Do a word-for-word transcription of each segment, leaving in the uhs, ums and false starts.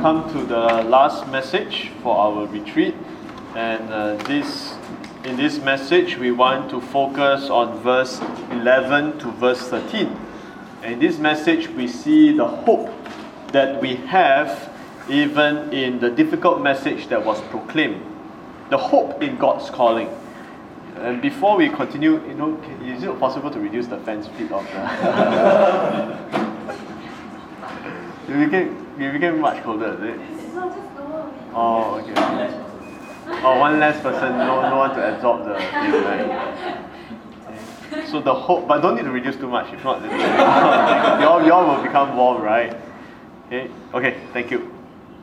come to the last message for our retreat, and uh, this in this message we want to focus on verse eleven to verse thirteen. And in this message we see the hope that we have even in the difficult message that was proclaimed, the hope in God's calling. And before we continue, you know, can, is it possible to reduce the fan speed of the? We became, we became much colder, is it? It's not just go. Oh, okay. Oh, one less person, no, no one to absorb the thing, right? Okay. So the hope, but don't need to reduce too much, if not, you all, you all will become warm, right? Okay, okay, thank you.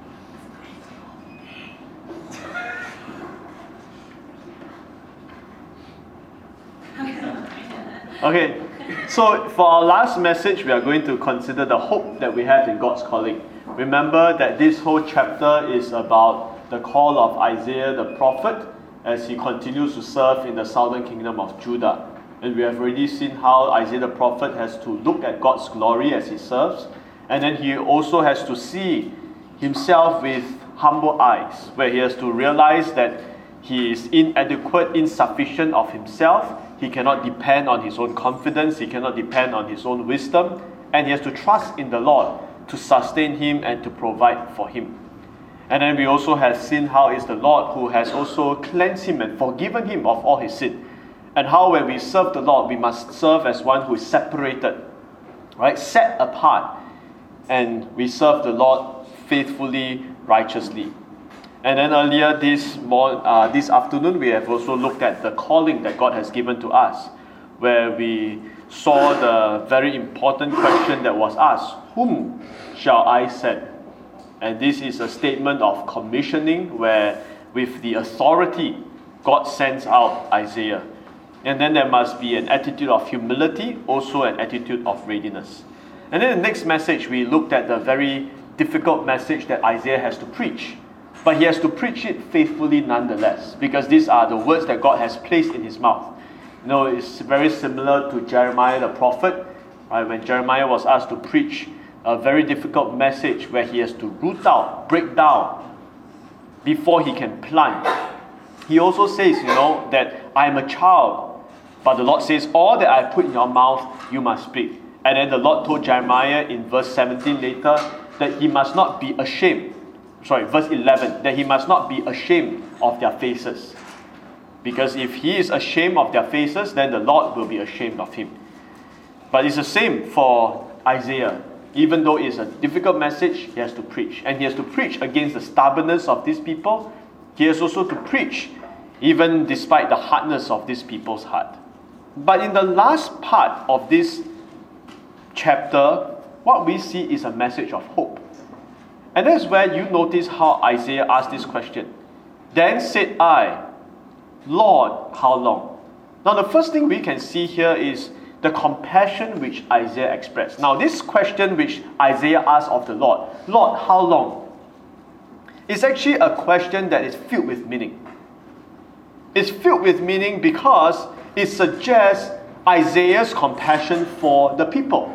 Okay, so for our last message, we are going to consider the hope that we have in God's calling. Remember that this whole chapter is about the call of Isaiah the prophet as he continues to serve in the southern kingdom of Judah. And we have already seen how Isaiah the prophet has to look at God's glory as he serves. And then he also has to see himself with humble eyes, where he has to realize that he is inadequate, insufficient of himself. He cannot depend on his own confidence. He cannot depend on his own wisdom. And he has to trust in the Lord to sustain him and to provide for him. And then we also have seen how it's the Lord who has also cleansed him and forgiven him of all his sin. And how when we serve the Lord, we must serve as one who is separated, right? Set apart. And we serve the Lord faithfully, righteously. And then earlier this morning, uh, this afternoon, we have also looked at the calling that God has given to us, where we saw the very important question that was asked, whom shall I send? And this is a statement of commissioning, where with the authority, God sends out Isaiah. And then there must be an attitude of humility, also an attitude of readiness. And then the next message, we looked at the very difficult message that Isaiah has to preach. But he has to preach it faithfully nonetheless, because these are the words that God has placed in his mouth. You know, it's very similar to Jeremiah the prophet, right? When Jeremiah was asked to preach a very difficult message where he has to root out, break down, before he can plant. He also says, you know, that I am a child, but the Lord says, all that I put in your mouth, you must speak. And then the Lord told Jeremiah in verse seventeen later, that he must not be ashamed. Sorry, verse eleven, that he must not be ashamed of their faces. Because if he is ashamed of their faces, then the Lord will be ashamed of him. But it's the same for Isaiah. Even though it's a difficult message, he has to preach. And he has to preach against the stubbornness of these people. He has also to preach, even despite the hardness of these people's heart. But in the last part of this chapter, what we see is a message of hope. And that's where you notice how Isaiah asked this question. Then said I, Lord, how long? Now the first thing we can see here is the compassion which Isaiah expressed. Now this question which Isaiah asked of the Lord, Lord, how long? It's actually a question that is filled with meaning. It's filled with meaning because it suggests Isaiah's compassion for the people.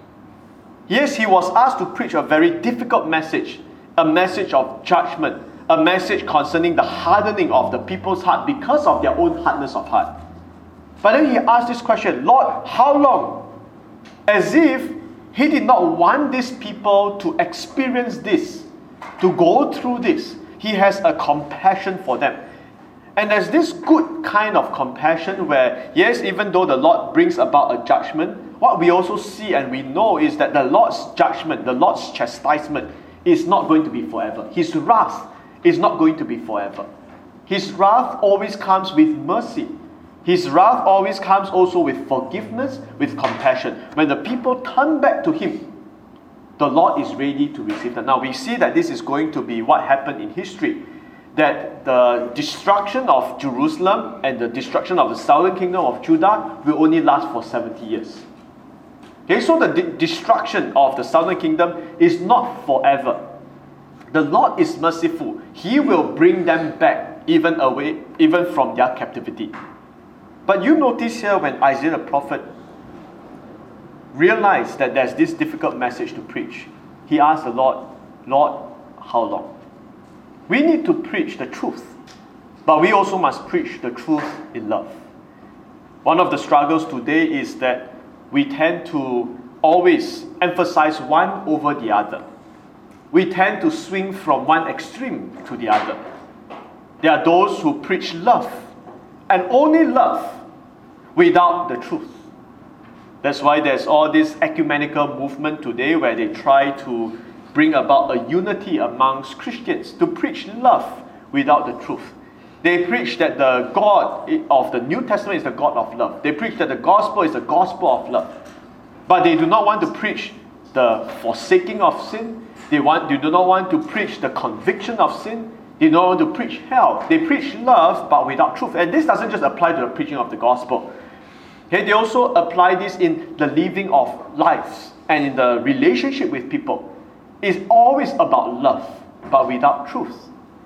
Yes, he was asked to preach a very difficult message, a message of judgment, a message concerning the hardening of the people's heart because of their own hardness of heart. But then he asked this question, Lord, how long? As if he did not want these people to experience this, to go through this. He has a compassion for them. And there's this good kind of compassion where, yes, even though the Lord brings about a judgment, what we also see and we know is that the Lord's judgment, the Lord's chastisement is not going to be forever. His wrath is not going to be forever. His wrath always comes with mercy. His wrath always comes also with forgiveness, with compassion. When the people turn back to him, the Lord is ready to receive them. Now we see that this is going to be what happened in history. That the destruction of Jerusalem and the destruction of the southern kingdom of Judah will only last for seventy years. Okay, so the de- destruction of the southern kingdom is not forever. The Lord is merciful. He will bring them back even away, even from their captivity. But you notice here when Isaiah the prophet realized that there's this difficult message to preach, he asked the Lord, Lord, how long? We need to preach the truth, but we also must preach the truth in love. One of the struggles today is that we tend to always emphasize one over the other. We tend to swing from one extreme to the other. There are those who preach love, and only love, without the truth. That's why there's all this ecumenical movement today where they try to bring about a unity amongst Christians to preach love without the truth. They preach that the God of the New Testament is the God of love. They preach that the gospel is the gospel of love. But they do not want to preach the forsaking of sin. They, want, they do not want to preach the conviction of sin. They don't want to preach hell. They preach love but without truth. And this doesn't just apply to the preaching of the gospel. Okay, they also apply this in the living of lives and in the relationship with people. It's always about love but without truth.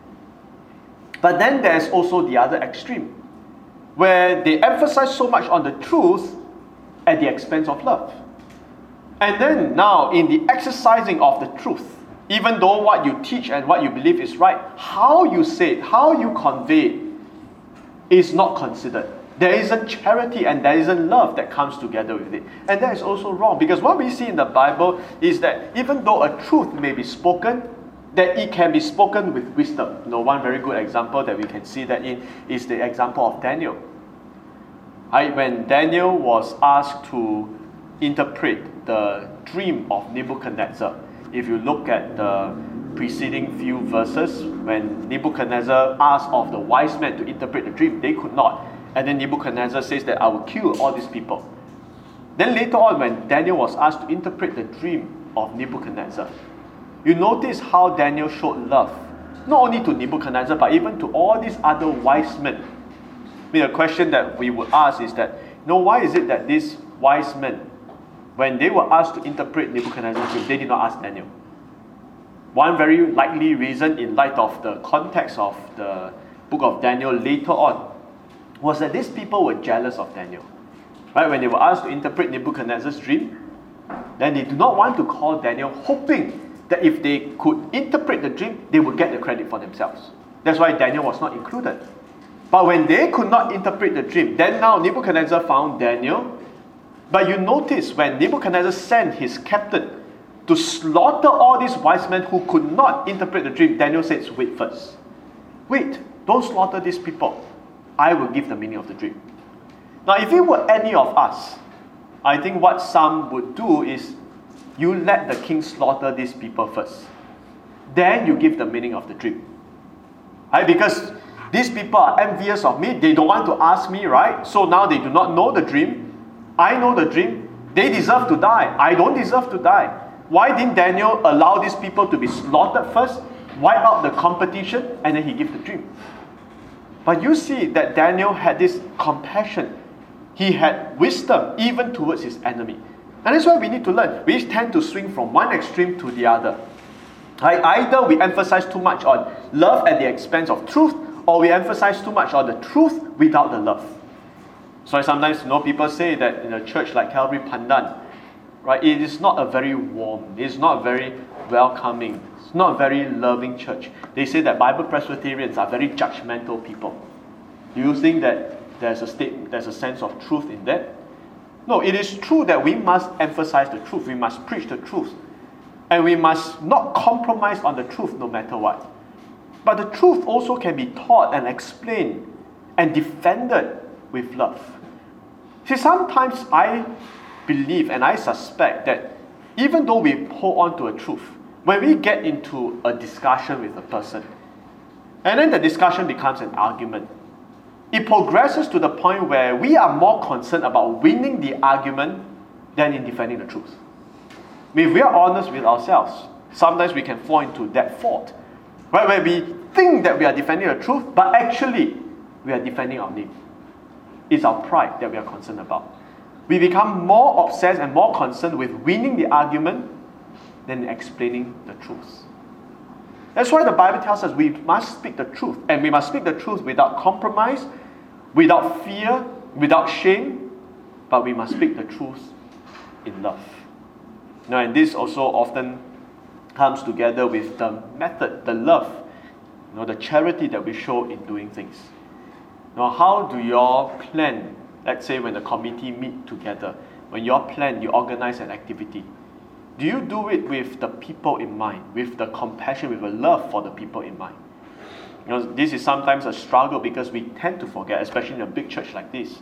But then there's also the other extreme, where they emphasize so much on the truth at the expense of love. And then now, in the exercising of the truth, even though what you teach and what you believe is right, how you say it, how you convey it, is not considered. There isn't charity and there isn't love that comes together with it. And that is also wrong, because what we see in the Bible is that even though a truth may be spoken, that it can be spoken with wisdom. You know, one very good example that we can see that in is the example of Daniel. Right? When Daniel was asked to interpret the dream of Nebuchadnezzar, if you look at the preceding few verses, when Nebuchadnezzar asked of the wise men to interpret the dream, they could not. And then Nebuchadnezzar says that I will kill all these people. Then later on, when Daniel was asked to interpret the dream of Nebuchadnezzar, you notice how Daniel showed love, not only to Nebuchadnezzar, but even to all these other wise men. I mean, a question that we would ask is that, you know, why is it that these wise men, when they were asked to interpret Nebuchadnezzar's dream, they did not ask Daniel? One very likely reason, in light of the context of the book of Daniel later on, was that these people were jealous of Daniel. Right? When they were asked to interpret Nebuchadnezzar's dream, then they do not want to call Daniel, hoping that if they could interpret the dream, they would get the credit for themselves. That's why Daniel was not included. But when they could not interpret the dream, then now Nebuchadnezzar found Daniel. But you notice when Nebuchadnezzar sent his captain to slaughter all these wise men who could not interpret the dream, Daniel says, wait first. Wait, don't slaughter these people. I will give the meaning of the dream. Now, if it were any of us, I think what some would do is, you let the king slaughter these people first. Then you give the meaning of the dream. Right? Because these people are envious of me. They don't want to ask me, right? So now they do not know the dream. I know the dream. They deserve to die. I don't deserve to die. Why didn't Daniel allow these people to be slaughtered first, wipe out the competition, and then he give the dream? But you see that Daniel had this compassion. He had wisdom even towards his enemy. And that's why we need to learn. We tend to swing from one extreme to the other. Right? Either we emphasize too much on love at the expense of truth, or we emphasize too much on the truth without the love. So sometimes, you know, people say that in a church like Calvary Pandan, right, it is not a very warm, it is not very welcoming, it's not a very loving church. They say that Bible Presbyterians are very judgmental people. Do you think that there's a state, there's a sense of truth in that? No, it is true that we must emphasize the truth. We must preach the truth. And we must not compromise on the truth no matter what. But the truth also can be taught and explained and defended with love. See, sometimes I believe and I suspect that even though we hold on to a truth, when we get into a discussion with a person, and then the discussion becomes an argument, it progresses to the point where we are more concerned about winning the argument than in defending the truth. I mean, if we are honest with ourselves, sometimes we can fall into that fault, right? Where we think that we are defending the truth, but actually we are defending our name. It's our pride that we are concerned about. We become more obsessed and more concerned with winning the argument than explaining the truth. That's why the Bible tells us we must speak the truth, and we must speak the truth without compromise, without fear, without shame, but we must speak the truth in love. Now, and this also often comes together with the method, the love, you know, the charity that we show in doing things. Now, how do you all plan? Let's say when the committee meet together, when you all plan, you organize an activity. Do you do it with the people in mind, with the compassion, with the love for the people in mind? You know, this is sometimes a struggle because we tend to forget, especially in a big church like this.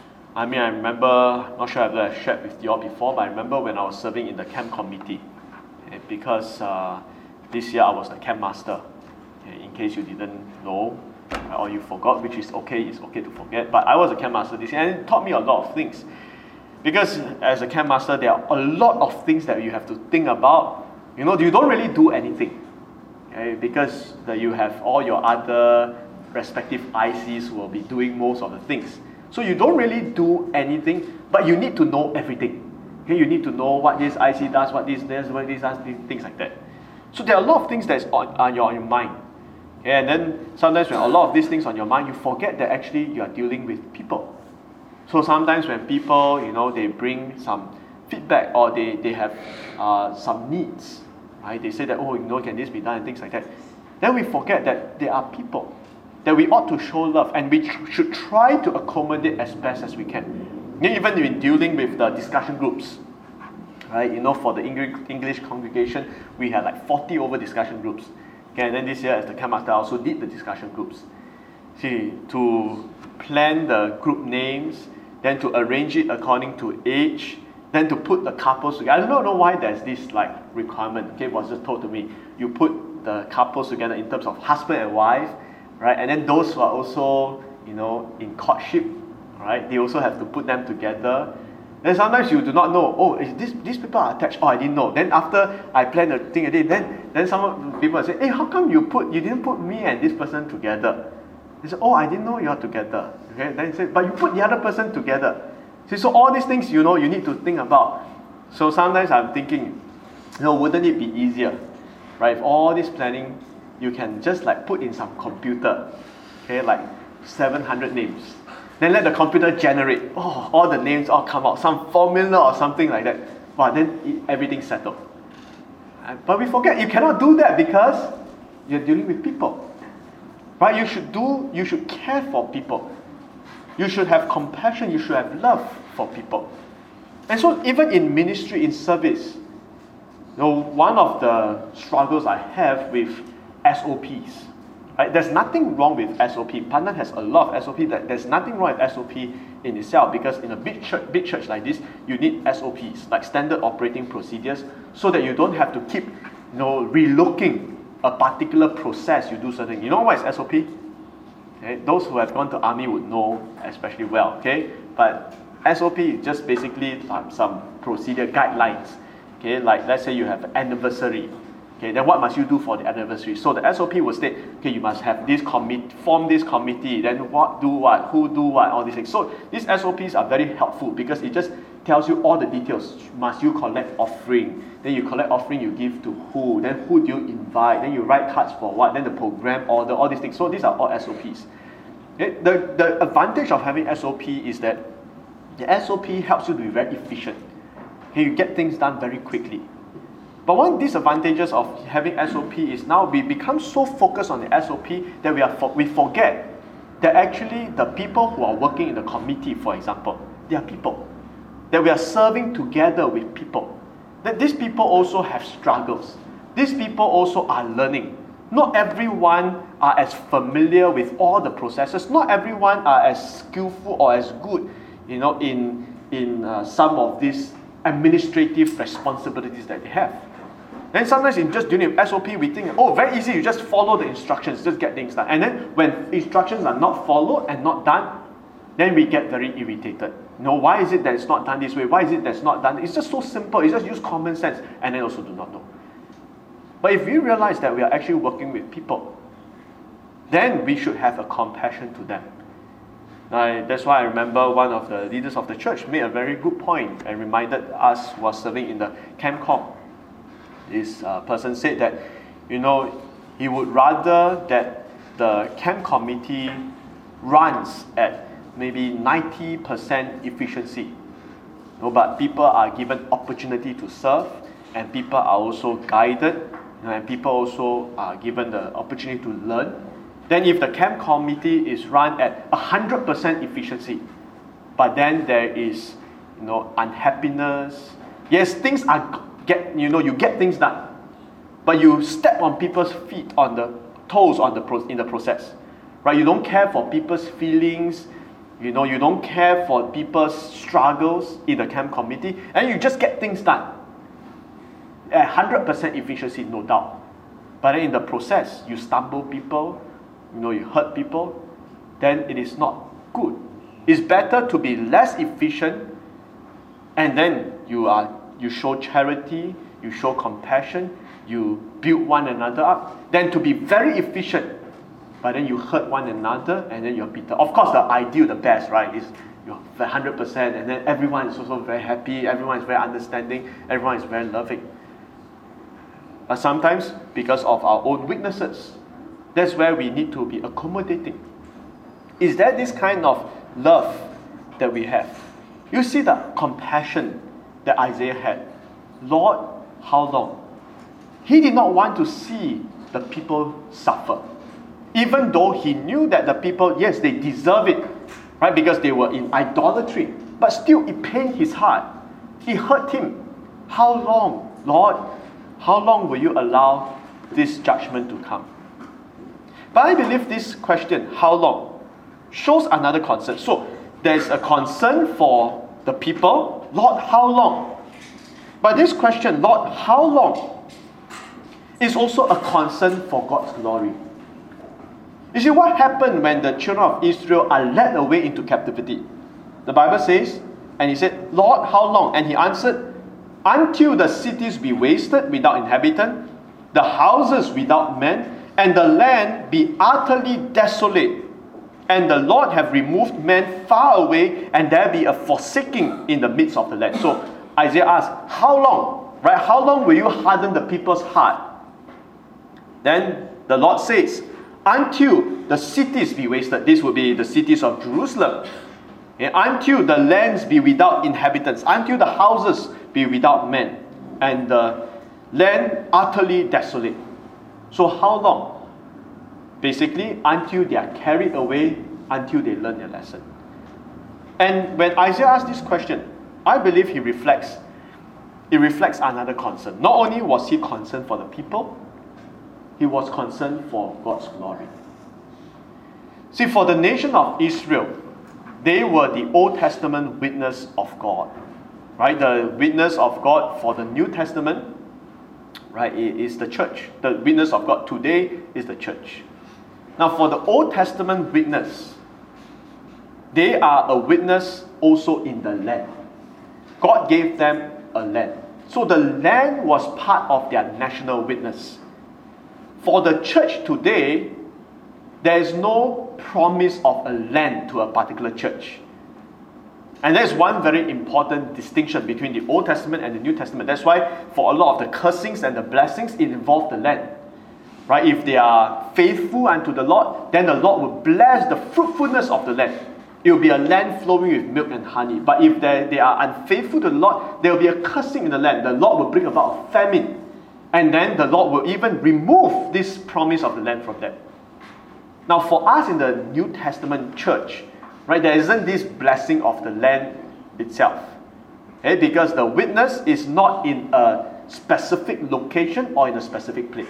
I mean, I remember, not sure if I've shared with you all before, but I remember when I was serving in the camp committee, okay, because uh, this year I was the camp master. Okay, in case you didn't know, or you forgot, which is okay, it's okay to forget, but I was a camp master this year, and it taught me a lot of things. Because as a camp master, there are a lot of things that you have to think about. You know, you don't really do anything, okay? Because the, you have all your other respective I Cs who will be doing most of the things. So you don't really do anything, but you need to know everything. Okay, you need to know what this I C does, what this does, what this does, things like that. So there are a lot of things that's on, on, your, on your mind. Okay, and then sometimes when a lot of these things on your mind, you forget that actually you are dealing with people. So sometimes when people, you know, they bring some feedback or they, they have uh, some needs, right? They say that, oh, you know, can this be done and things like that. Then we forget that there are people, that we ought to show love and we tr- should try to accommodate as best as we can. Even in dealing with the discussion groups, right? You know, for the English congregation, we had like forty over discussion groups. Okay, and then this year as the camp master, I also did the discussion groups. See, to plan the group names, then to arrange it according to age, then to put the couples together. I don't know why there's this like requirement. Okay, it was just told to me. You put the couples together in terms of husband and wife, right? And then those who are also, you know, in courtship, right? They also have to put them together. Then sometimes you do not know, oh, is this, these people are attached? Oh, I didn't know. Then after I plan the thing, then then some people say, hey, how come you put you didn't put me and this person together? They say, oh, I didn't know you are together. Okay, then he said, but you put the other person together. See, so all these things, you know, you need to think about. So sometimes I'm thinking, you know, wouldn't it be easier, right? If all this planning, you can just like put in some computer, okay, like seven hundred names. Then let the computer generate, oh, all the names all come out, some formula or something like that. Wow, then it, everything's settled. But we forget, you cannot do that because you're dealing with people. Right? You should do, you should care for people. You should have compassion, you should have love for people. And so even in ministry, in service, you know, one of the struggles I have with S O Ps, right? There's nothing wrong with S O P. Pandan has a lot of S O P. That there's nothing wrong with S O P in itself, because in a big church, big church like this, you need S O Ps, like standard operating procedures, so that you don't have to keep, you know, relooking a particular process you do something. You know what is S O P? Okay? Those who have gone to army would know especially well. Okay, but S O P is just basically um, some procedure guidelines. Okay, like let's say you have an anniversary. Okay, then what must you do for the anniversary? So the S O P will state, okay, you must have this commit, form this committee, then what, do what, who do what, all these things. So these S O Ps are very helpful because it just tells you all the details. Must you collect offering? Then you collect offering, you give to who? Then who do you invite? Then you write cards for what? Then the program order, all these things. So these are all S O Ps. Okay? The, the advantage of having S O P is that the S O P helps you to be very efficient. Okay? You get things done very quickly. But one disadvantages of having S O P is now we become so focused on the S O P that we are for, we forget that actually the people who are working in the committee, for example, they are people. That we are serving together with people. That these people also have struggles. These people also are learning. Not everyone are as familiar with all the processes. Not everyone are as skillful or as good, you know, in in uh, some of these administrative responsibilities that they have. Then sometimes in just doing S O P, we think, oh, very easy, you just follow the instructions, just get things done. And then when instructions are not followed and not done, then we get very irritated. You know, why is it that it's not done this way? Why is it that's not done? It's just so simple. It's just use common sense, and then also do not know. But if we realize that we are actually working with people, then we should have a compassion to them. Now, that's why I remember one of the leaders of the church made a very good point and reminded us who was serving in the CampCom. This uh, person said that, you know, he would rather that the camp committee runs at maybe ninety percent efficiency. You know, but people are given opportunity to serve, and people are also guided you know, and people also are given the opportunity to learn, then if the camp committee is run at one hundred percent efficiency, but then there is, you know, unhappiness, yes, things are, get, you know, you get things done, but you step on people's feet, on the toes on the pro- in the process, right? You don't care for people's feelings, you know, you don't care for people's struggles in the camp committee, and you just get things done. At one hundred percent efficiency, no doubt. But then in the process, you stumble people, you know, you hurt people, then it is not good. It's better to be less efficient, and then you are you show charity, you show compassion, you build one another up, than to be very efficient, but then you hurt one another, and then you're bitter. Of course, the ideal, the best, right, is you're one hundred percent, and then everyone is also very happy, everyone is very understanding, everyone is very loving. But sometimes, because of our own weaknesses, that's where we need to be accommodating. Is there this kind of love that we have? You see the compassion that Isaiah had. Lord, how long? He did not want to see the people suffer. Even though he knew that the people, yes, they deserve it, right? Because they were in idolatry. But still, it pained his heart. It hurt him. How long, Lord? How long will you allow this judgment to come? But I believe this question, how long, shows another concern. So, there's a concern for the people. Lord, how long? But this question, Lord, how long, is also a concern for God's glory. You see, what happened when the children of Israel are led away into captivity? The Bible says, and he said, Lord, how long? And he answered, until the cities be wasted without inhabitant, the houses without men, and the land be utterly desolate, and the Lord have removed men far away, and there be a forsaking in the midst of the land. So Isaiah asks, how long? Right? How long will you harden the people's heart? Then the Lord says, until the cities be wasted. This will be the cities of Jerusalem. Okay? Until the lands be without inhabitants. Until the houses be without men. And the land utterly desolate. So how long? Basically, until they are carried away, until they learn their lesson. And when Isaiah asks this question, I believe he reflects, it reflects another concern. Not only was he concerned for the people, he was concerned for God's glory. See, for the nation of Israel, they were the Old Testament witness of God. Right? The witness of God for the New Testament, right, is the church. The witness of God today is the church. Now, for the Old Testament witness, they are a witness also in the land. God gave them a land. So the land was part of their national witness. For the church today, there is no promise of a land to a particular church. And there's one very important distinction between the Old Testament and the New Testament. That's why for a lot of the cursings and the blessings, it involve the land. Right? If they are faithful unto the Lord, then the Lord will bless the fruitfulness of the land. It will be a land flowing with milk and honey. But if they, they are unfaithful to the Lord, there will be a cursing in the land. The Lord will bring about a famine. And then the Lord will even remove this promise of the land from them. Now for us in the New Testament church, right, there isn't this blessing of the land itself. Okay? Because the witness is not in a specific location or in a specific place.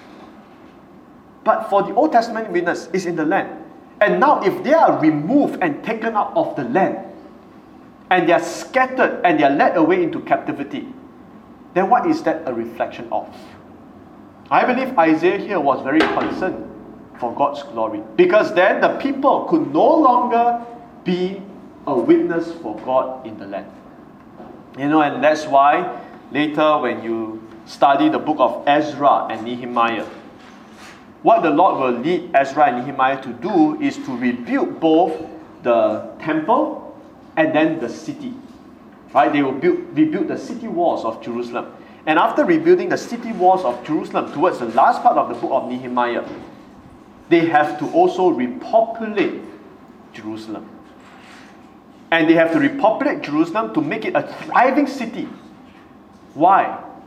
But for the Old Testament witness, it's in the land. And now if they are removed and taken out of the land, and they are scattered and they are led away into captivity, then what is that a reflection of? I believe Isaiah here was very concerned for God's glory. Because then the people could no longer be a witness for God in the land. You know, and that's why later when you study the book of Ezra and Nehemiah, what the Lord will lead Ezra and Nehemiah to do is to rebuild both the temple and then the city. Right? They will build, rebuild the city walls of Jerusalem. And after rebuilding the city walls of Jerusalem, towards the last part of the book of Nehemiah, they have to also repopulate Jerusalem. And they have to repopulate Jerusalem to make it a thriving city. Why?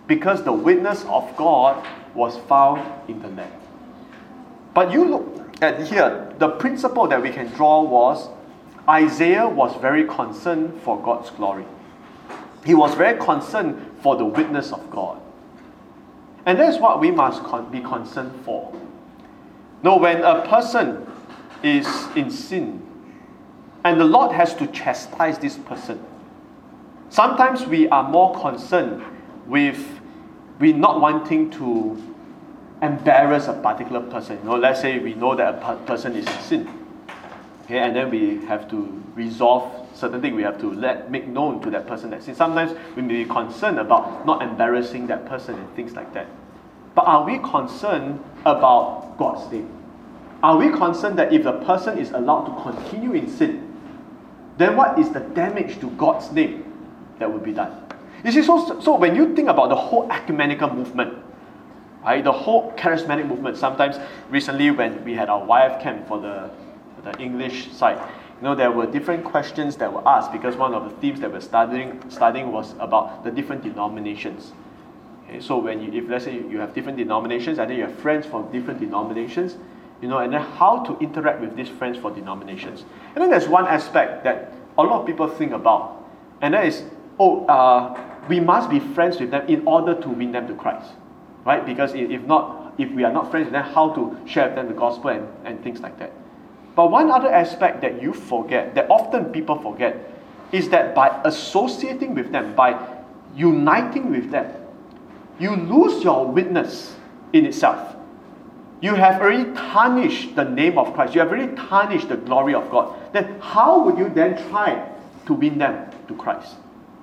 because the witness of God was found in the land. But you look at here, the principle that we can draw was Isaiah was very concerned for God's glory. He was very concerned for the witness of God. And that's what we must con- be concerned for. Now, when a person is in sin, and the Lord has to chastise this person, sometimes we are more concerned with we not wanting to embarrass a particular person. You know, let's say we know that a person is in sin, okay, and then we have to resolve certain things. We have to let make known to that person that sin. Sometimes we may be concerned about not embarrassing that person and things like that. But are we concerned about God's name? Are we concerned that if the person is allowed to continue in sin, then what is the damage to God's name that will be done? You see, so, so when you think about the whole ecumenical movement, right, the whole charismatic movement, sometimes recently when we had our Y F camp for the, for the English side, you know, there were different questions that were asked because one of the themes that we're studying, studying was about the different denominations. Okay, so when you, if let's say you have different denominations and then you have friends from different denominations, you know, and then how to interact with these friends for denominations. And then there's one aspect that a lot of people think about, and that is, oh, uh, we must be friends with them in order to win them to Christ, right? Because if not, if we are not friends with them, how to share with them the gospel and, and things like that. But one other aspect that you forget, that often people forget, is that by associating with them, by uniting with them, you lose your witness in itself. You have already tarnished the name of Christ. You have already tarnished the glory of God. Then how would you then try to win them to Christ?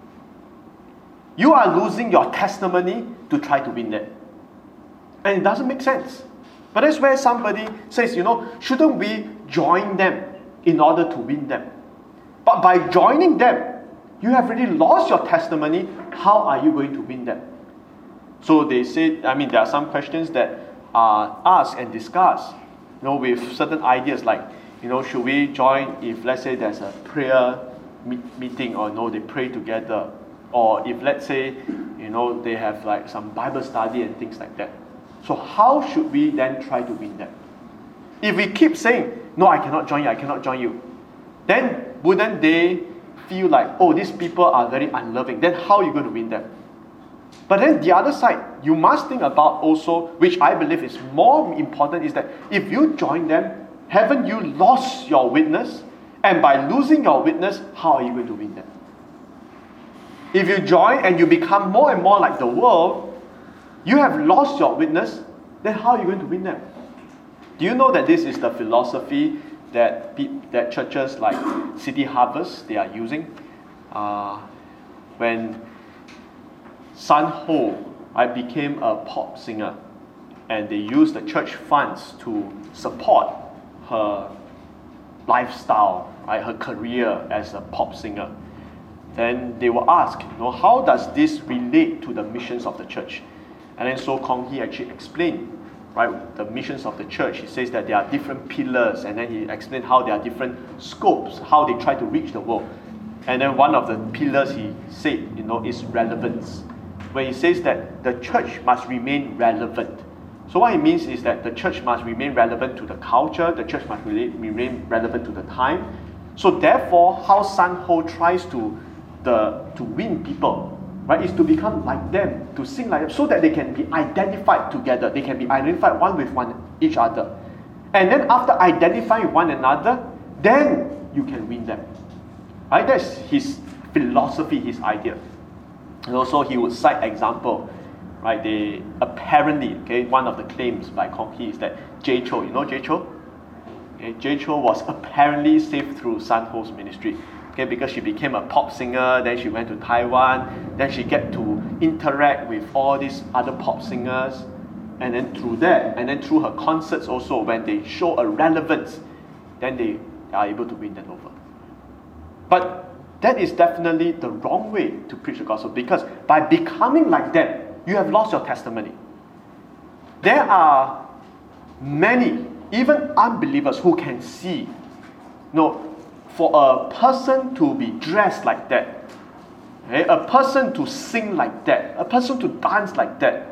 You are losing your testimony to try to win them. And it doesn't make sense. But that's where somebody says, you know, shouldn't we join them in order to win them? But by joining them, you have already lost your testimony. How are you going to win them? So they say, I mean, there are some questions that are asked and discussed, you know, with certain ideas like, you know, should we join if, let's say, there's a prayer meet- meeting or no, they pray together. Or if, let's say, you know, they have like some Bible study and things like that. So how should we then try to win them? If we keep saying, no, I cannot join you, I cannot join you, then wouldn't they feel like, oh, these people are very unloving? Then how are you going to win them? But then the other side, you must think about also, which I believe is more important, is that if you join them, haven't you lost your witness? And by losing your witness, how are you going to win them? If you join and you become more and more like the world, you have lost your witness, then how are you going to win them? Do you know that this is the philosophy that pe- that churches like City Harvest, they are using? Uh, when San Ho, I became a pop singer, and they used the church funds to support her lifestyle, right, her career as a pop singer. Then they were asked, you know, how does this relate to the missions of the church? And then So Kong Hee actually explained, right, the missions of the church. He says that there are different pillars, and then he explained how there are different scopes, how they try to reach the world. And then one of the pillars he said, you know, is relevance, where he says that the church must remain relevant. So what it means is that the church must remain relevant to the culture, the church must remain relevant to the time. So therefore, how San Ho tries to the to win people, right, is to become like them, to sing like them, so that they can be identified together. They can be identified one with one each other. And then after identifying one another, then you can win them. Right? That's his philosophy, his idea. And also he would cite example, right? They apparently, okay, one of the claims by Kong Hee is that Jay Chou, you know Jay Chou? Okay, Jay Chou was apparently saved through San Ho's ministry. Okay, because she became a pop singer, then she went to Taiwan, then she get to interact with all these other pop singers, and then through that, and then through her concerts also, when they show a relevance, then they are able to win them over. But that is definitely the wrong way to preach the gospel, because by becoming like them, you have lost your testimony. There are many, even unbelievers, who can see, no, for a person to be dressed like that, Okay? A person to sing like that, a person to dance like that.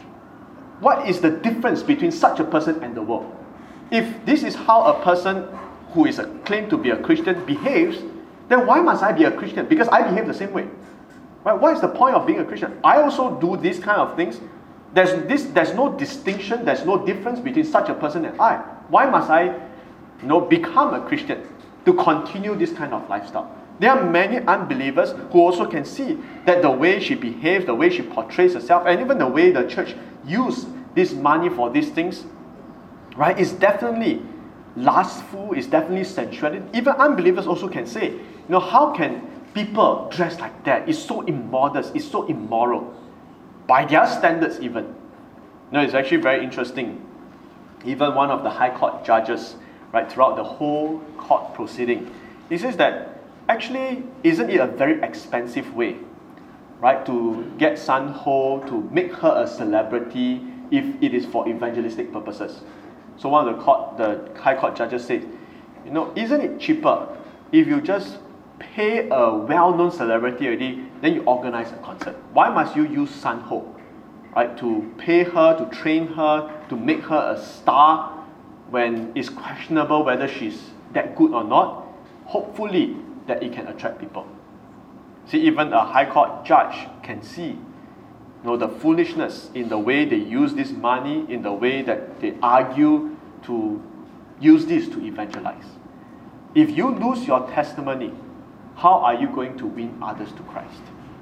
What is the difference between such a person and the world? If this is how a person who is a, claimed to be a Christian behaves, then why must I be a Christian? Because I behave the same way. Right? What is the point of being a Christian? I also do these kind of things. There's this. There's no distinction. There's no difference between such a person and I. Why must I, you know, become a Christian to continue this kind of lifestyle? There are many unbelievers who also can see that the way she behaves, the way she portrays herself, and even the way the church use this money for these things, right, is definitely lustful, is definitely sensuality. Even unbelievers also can say, you know, how can people dress like that? It's so immodest, it's so immoral. By their standards even. You know, it's actually very interesting. Even one of the High Court judges, right, throughout the whole court proceeding, he says that actually, isn't it a very expensive way, right, to get San Ho, to make her a celebrity if it is for evangelistic purposes? So one of the court, the High Court judges said, you know, isn't it cheaper if you just pay a well-known celebrity already, then you organize a concert? Why must you use San Ho, right, to pay her, to train her, to make her a star when it's questionable whether she's that good or not? Hopefully that it can attract people. See, even a High Court judge can see, you know, the foolishness in the way they use this money, in the way that they argue to use this to evangelize. If you lose your testimony, how are you going to win others to Christ?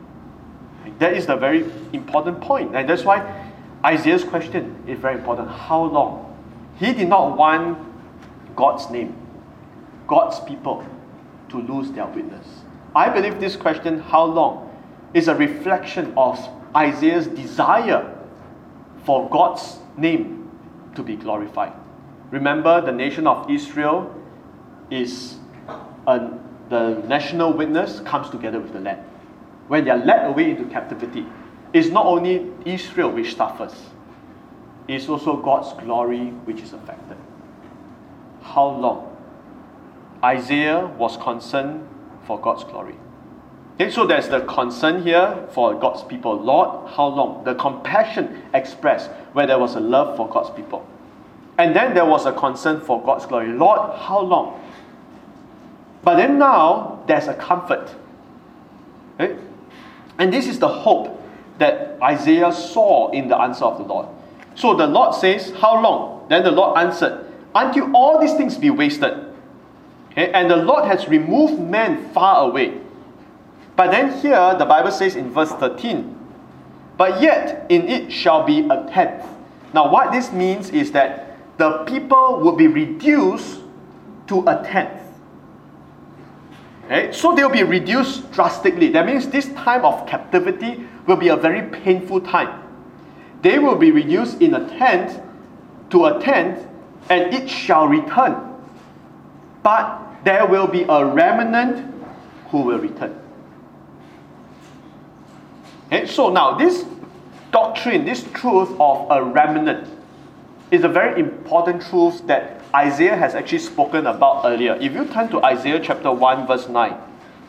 That is the very important point. And that's why Isaiah's question is very important. How long? He did not want God's name, God's people, to lose their witness. I believe this question, how long, is a reflection of Isaiah's desire for God's name to be glorified. Remember, the nation of Israel is a, the national witness comes together with the land. When they are led away into captivity, it's not only Israel which suffers, it's also God's glory which is affected. How long? Isaiah was concerned for God's glory. Okay, so there's the concern here for God's people. Lord, how long? The compassion expressed where there was a love for God's people. And then there was a concern for God's glory. Lord, how long? But then now there's a comfort. Okay? And this is the hope that Isaiah saw in the answer of the Lord. So the Lord says, how long? Then the Lord answered, until all these things be wasted. Okay? And the Lord has removed men far away. But then here, the Bible says in verse thirteen, but yet in it shall be a tenth. Now what this means is that the people will be reduced to a tenth. Okay? So they will be reduced drastically. That means this time of captivity will be a very painful time. They will be reduced in a tenth to a tenth, and it shall return. But there will be a remnant who will return. Okay, so now this doctrine, this truth of a remnant is a very important truth that Isaiah has actually spoken about earlier. If you turn to Isaiah chapter one verse nine.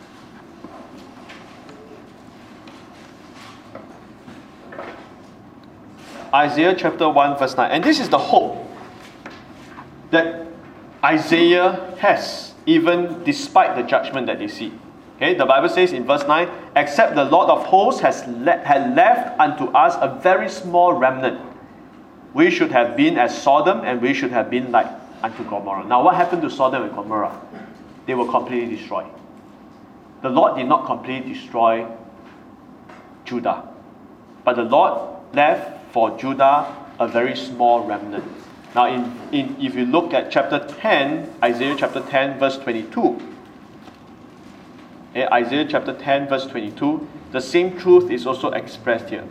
Isaiah chapter one verse nine. And this is the hope that Isaiah has, even despite the judgment that they see. Okay, the Bible says in verse nine, except the Lord of hosts has le- had left unto us a very small remnant. We should have been as Sodom, and we should have been like unto Gomorrah. Now what happened to Sodom and Gomorrah? They were completely destroyed. The Lord did not completely destroy Judah, but the Lord left for Judah a very small remnant. Now in, in if you look at chapter ten, Isaiah chapter ten verse twenty-two, okay, Isaiah chapter ten verse twenty-two, the same truth is also expressed here.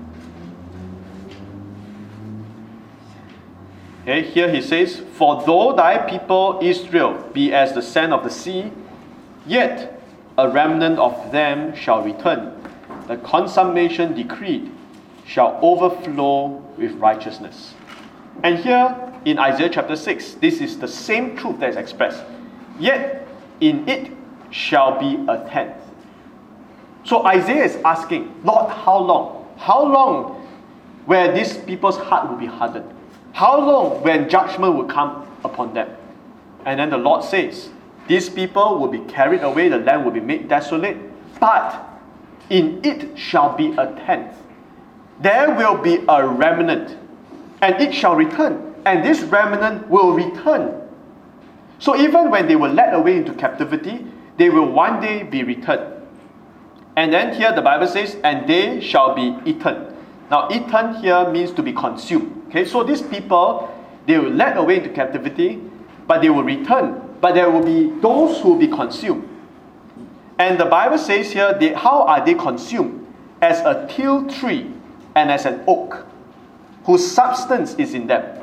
Okay, here he says, for though thy people Israel be as the sand of the sea, yet a remnant of them shall return. The consummation decreed shall overflow with righteousness. And here in Isaiah chapter six, this is the same truth that is expressed. Yet in it shall be a tenth. So So Isaiah is asking, Lord, how long? How long where these people's heart will be hardened? How long when judgment will come upon them? And then the Lord says, these people will be carried away, the land will be made desolate, but in it shall be a tenth. There will be a remnant, and it shall return, and this remnant will return. So even when they were led away into captivity, they will one day be returned. And then here the Bible says, and they shall be eaten. Now eaten here means to be consumed. Okay, so these people, they were led away into captivity, but they will return. But there will be those who will be consumed. And the Bible says here, they, how are they consumed? As a teil tree and as an oak, whose substance is in them.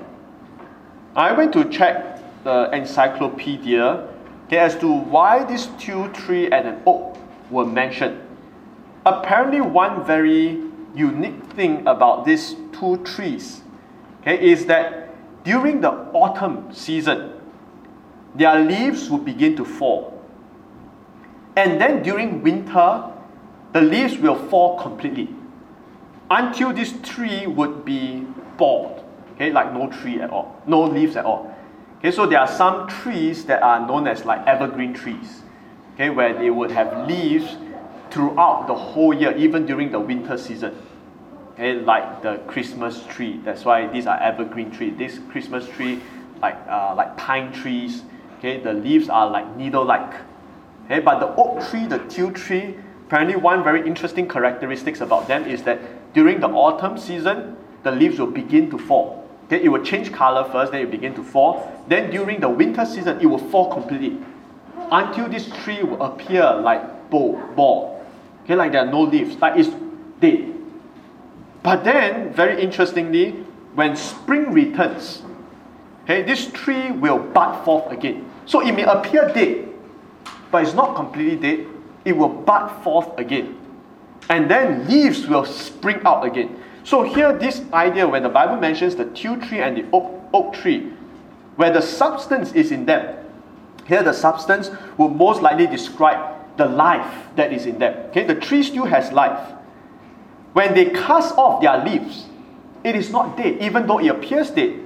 I went to check the encyclopedia okay, as to why this teil tree and an oak were mentioned. Apparently one very unique thing about these two trees okay, is that during the autumn season, their leaves would begin to fall. And then during winter, the leaves will fall completely until this tree would be bald, okay, like no tree at all, no leaves at all. Okay, so there are some trees that are known as like evergreen trees, okay, where they would have leaves throughout the whole year, even during the winter season. Okay, like the Christmas tree. That's why these are evergreen trees. This Christmas tree, like uh, like pine trees, okay, the leaves are like needle-like. Okay, but the oak tree, the teil tree, apparently one very interesting characteristics about them is that during the autumn season, the leaves will begin to fall. Okay, it will change color first, then it will begin to fall. Then during the winter season, it will fall completely until this tree will appear like bald. Okay, like there are no leaves, like it's dead. But then, very interestingly, when spring returns, okay, this tree will bud forth again. So it may appear dead, but it's not completely dead. It will bud forth again. And then leaves will spring out again. So here, this idea, when the Bible mentions the teil tree and the oak, oak tree, where the substance is in them, here the substance will most likely describe the life that is in them. Okay, the tree still has life. When they cast off their leaves, it is not dead, even though it appears dead.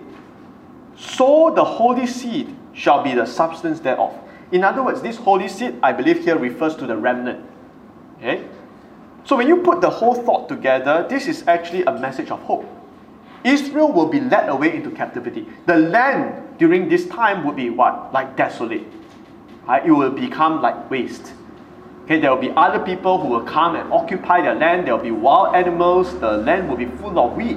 So the holy seed shall be the substance thereof. In other words, this holy seed, I believe here refers to the remnant. Okay? So when you put the whole thought together, this is actually a message of hope. Israel will be led away into captivity. The land during this time would be what? Like desolate. Right? It will become like waste. Okay, there will be other people who will come and occupy their land. There will be wild animals. The land will be full of weed.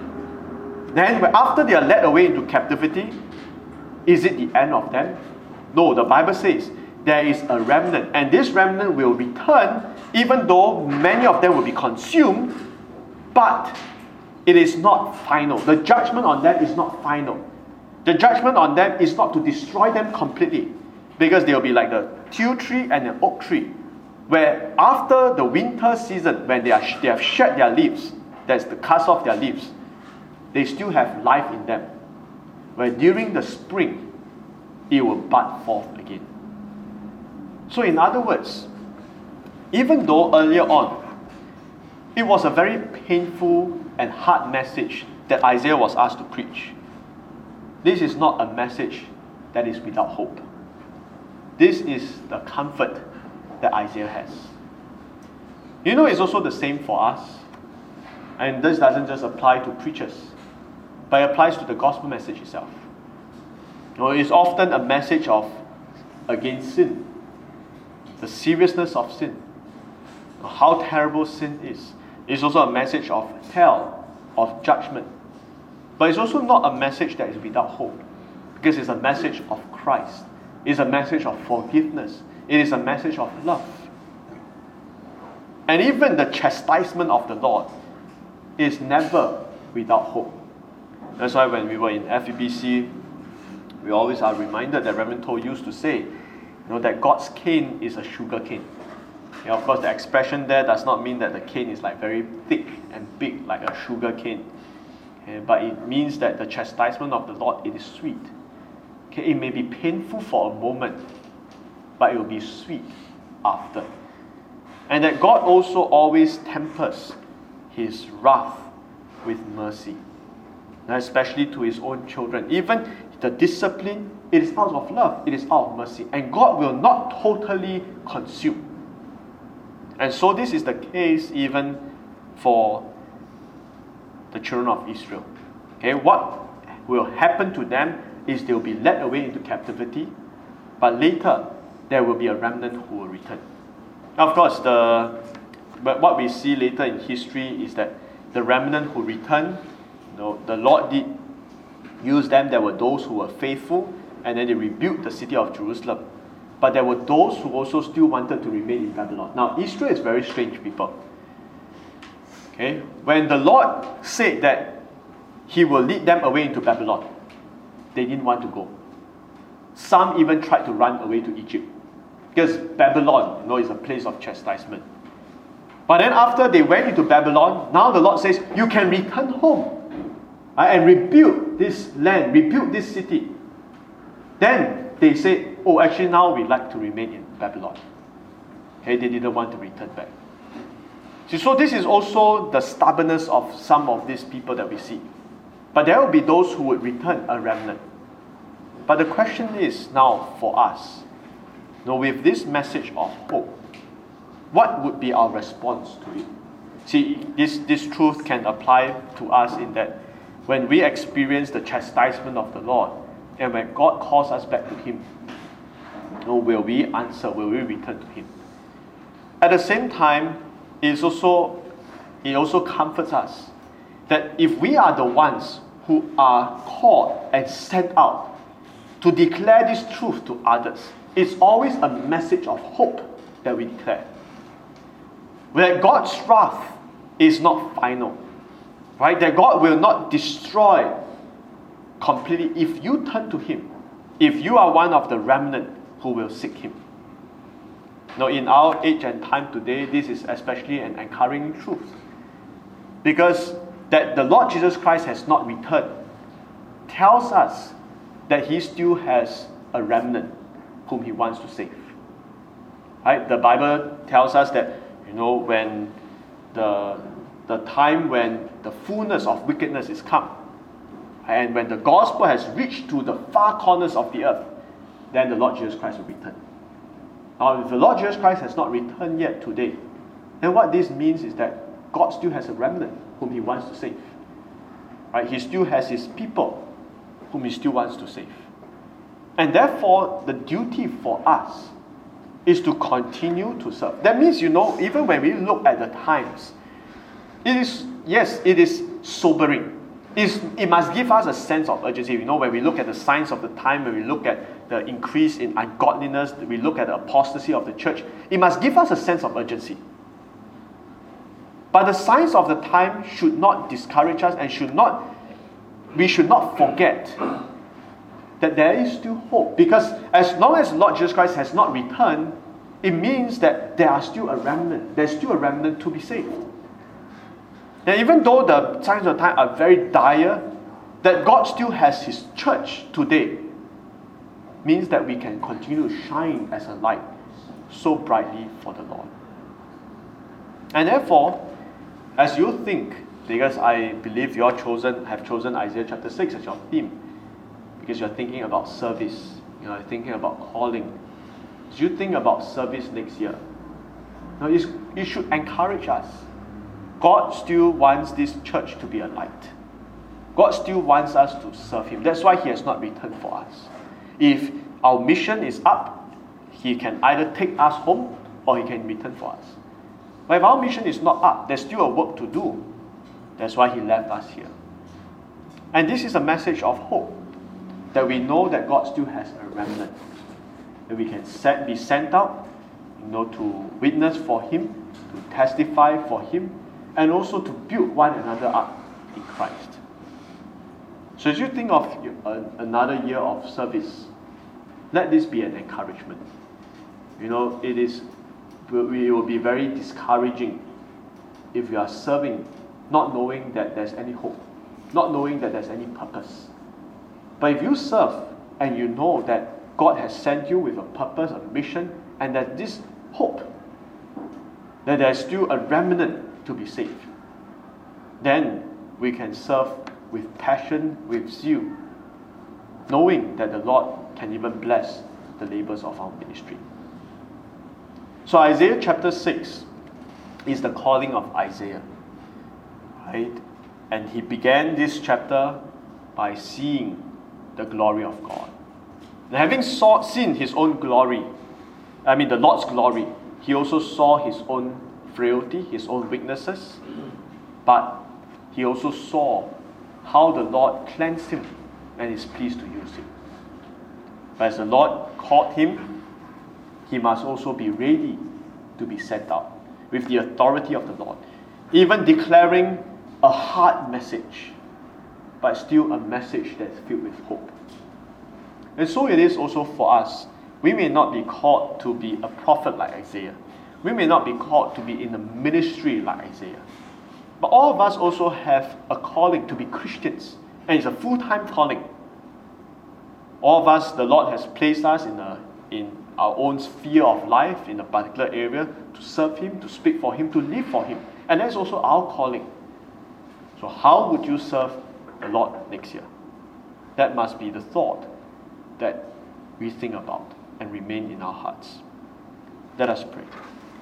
Then after they are led away into captivity, is it the end of them? No, the Bible says there is a remnant, and this remnant will return, even though many of them will be consumed, but it is not final. The judgment on them is not final. The judgment on them is not to destroy them completely, because they will be like the teil tree and the oak tree, where after the winter season, when they, are, they have shed their leaves, that's the cast off their leaves, they still have life in them. Where during the spring, it will bud forth again. So in other words, even though earlier on, it was a very painful and hard message that Isaiah was asked to preach, this is not a message that is without hope. This is the comfort that Isaiah has. You know, it's also the same for us. And this doesn't just apply to preachers, but it applies to the gospel message itself. You know, it's often a message of against sin, the seriousness of sin, how terrible sin is. It's also a message of hell, of judgment. But it's also not a message that is without hope, because it's a message of Christ. It's a message of forgiveness. It is a message of love. And even the chastisement of the Lord is never without hope. That's why when we were in F E B C, we always are reminded that Reverend Toh used to say, you know, that God's cane is a sugar cane. You know, of course, the expression there does not mean that the cane is like very thick and big like a sugar cane. Okay, but it means that the chastisement of the Lord, it is sweet. Okay, it may be painful for a moment, but it will be sweet after. And that God also always tempers his wrath with mercy, especially to his own children. Even the discipline, it is out of love, it is out of mercy. And God will not totally consume. And so this is the case even for the children of Israel. Okay, what will happen to them is they will be led away into captivity, but later there will be a remnant who will return. Now, of course, the but what we see later in history is that the remnant who returned, you know, the Lord did use them. There were those who were faithful, and then they rebuilt the city of Jerusalem. But there were those who also still wanted to remain in Babylon. Now, Israel is very strange people. Okay, when the Lord said that he will lead them away into Babylon, they didn't want to go. Some even tried to run away to Egypt, because Babylon, you know, is a place of chastisement. But then after they went into Babylon, now the Lord says, you can return home, right, and rebuild this land, rebuild this city. Then they say, oh, actually now we like to remain in Babylon. Okay, they didn't want to return back. See, so this is also the stubbornness of some of these people that we see. But there will be those who would return, a remnant. But the question is now for us, you know, with this message of hope, what would be our response to it? See, this, this truth can apply to us in that when we experience the chastisement of the Lord, and when God calls us back to him, you know, will we answer, will we return to him? At the same time, it is also, it also comforts us that if we are the ones who are called and sent out to declare this truth to others, it's always a message of hope that we declare. That God's wrath is not final, right? That God will not destroy completely if you turn to him, if you are one of the remnant who will seek him. Now, in our age and time today, this is especially an encouraging truth, because that the Lord Jesus Christ has not returned tells us that he still has a remnant whom he wants to save. Right? The Bible tells us that, you know, when the the time when the fullness of wickedness is come, and when the gospel has reached to the far corners of the earth, then the Lord Jesus Christ will return. Now, if the Lord Jesus Christ has not returned yet today, then what this means is that God still has a remnant whom he wants to save. Right? He still has his people whom he still wants to save. And therefore, the duty for us is to continue to serve. That means, you know, even when we look at the times, it is, yes, it is sobering. It's, it must give us a sense of urgency. You know, when we look at the signs of the time, when we look at the increase in ungodliness, we look at the apostasy of the church, it must give us a sense of urgency. But the signs of the time should not discourage us, and should not, we should not forget that there is still hope. Because as long as Lord Jesus Christ has not returned, it means that there are still a remnant. There's still a remnant to be saved. And even though the signs of the time are very dire, that God still has his church today means that we can continue to shine as a light so brightly for the Lord. And therefore, as you think, because I believe you all chosen have chosen Isaiah chapter six as your theme, because you're thinking about service, you know, you're thinking about calling. As you think about service next year, now it should encourage us. God still wants this church to be a light. God still wants us to serve him. That's why he has not returned for us. If our mission is up, he can either take us home or he can return for us. But if our mission is not up, there's still a work to do. That's why he left us here. And this is a message of hope, that we know that God still has a remnant, that we can set, be sent out, you know, to witness for him, to testify for him, and also to build one another up in Christ. So as you think of another year of service, let this be an encouragement. You know, it is, it will be very discouraging if you are serving not knowing that there's any hope, not knowing that there's any purpose. But if you serve and you know that God has sent you with a purpose, a mission, and that this hope, that there is still a remnant to be saved, then we can serve with passion, with zeal, knowing that the Lord can even bless the labors of our ministry. So Isaiah chapter six is the calling of Isaiah, right? And he began this chapter by seeing the glory of God. And having saw, seen his own glory, I mean the Lord's glory, he also saw his own frailty, his own weaknesses, but he also saw how the Lord cleansed him and is pleased to use him. But as the Lord called him, he must also be ready to be sent out with the authority of the Lord, even declaring a hard message, but still a message that's filled with hope. And so it is also for us. We may not be called to be a prophet like Isaiah. We may not be called to be in a ministry like Isaiah. But all of us also have a calling to be Christians, and it's a full-time calling. All of us, the Lord has placed us in a in our own sphere of life, in a particular area, to serve Him, to speak for Him, to live for Him. And that's also our calling. So how would you serve the Lord next year? That must be the thought that we think about and remain in our hearts. Let us pray.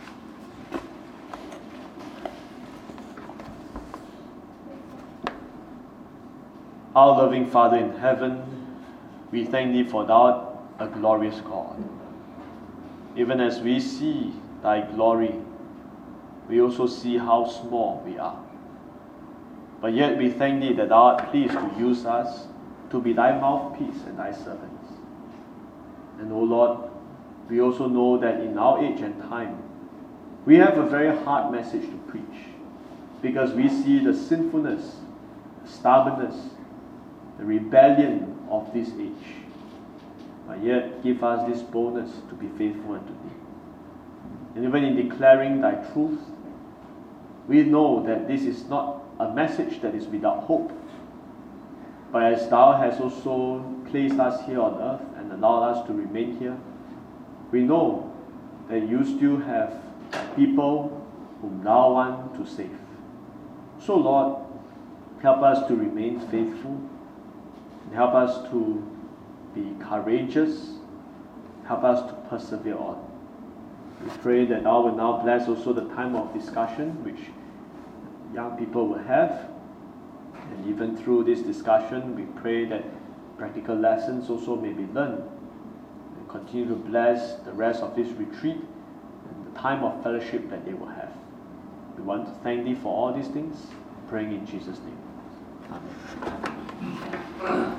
Our loving Father in heaven, we thank Thee for Thou art a glorious God. Even as we see Thy glory, we also see how small we are. But yet we thank Thee that Thou art pleased to use us to be Thy mouthpiece and Thy servants. And O Lord, we also know that in our age and time, we have a very hard message to preach, because we see the sinfulness, the stubbornness, the rebellion of this age. But yet give us this boldness to be faithful unto Thee. And even in declaring Thy truth, we know that this is not a message that is without hope. But as Thou hast also placed us here on earth and allowed us to remain here, we know that You still have people whom Thou want to save. So Lord, help us to remain faithful, and help us to be courageous, help us to persevere on. We pray that Thou will now bless also the time of discussion which young people will have. And even through this discussion, we pray that practical lessons also may be learned. And continue to bless the rest of this retreat and the time of fellowship that they will have. We want to thank Thee for all these things, praying in Jesus' name. Amen.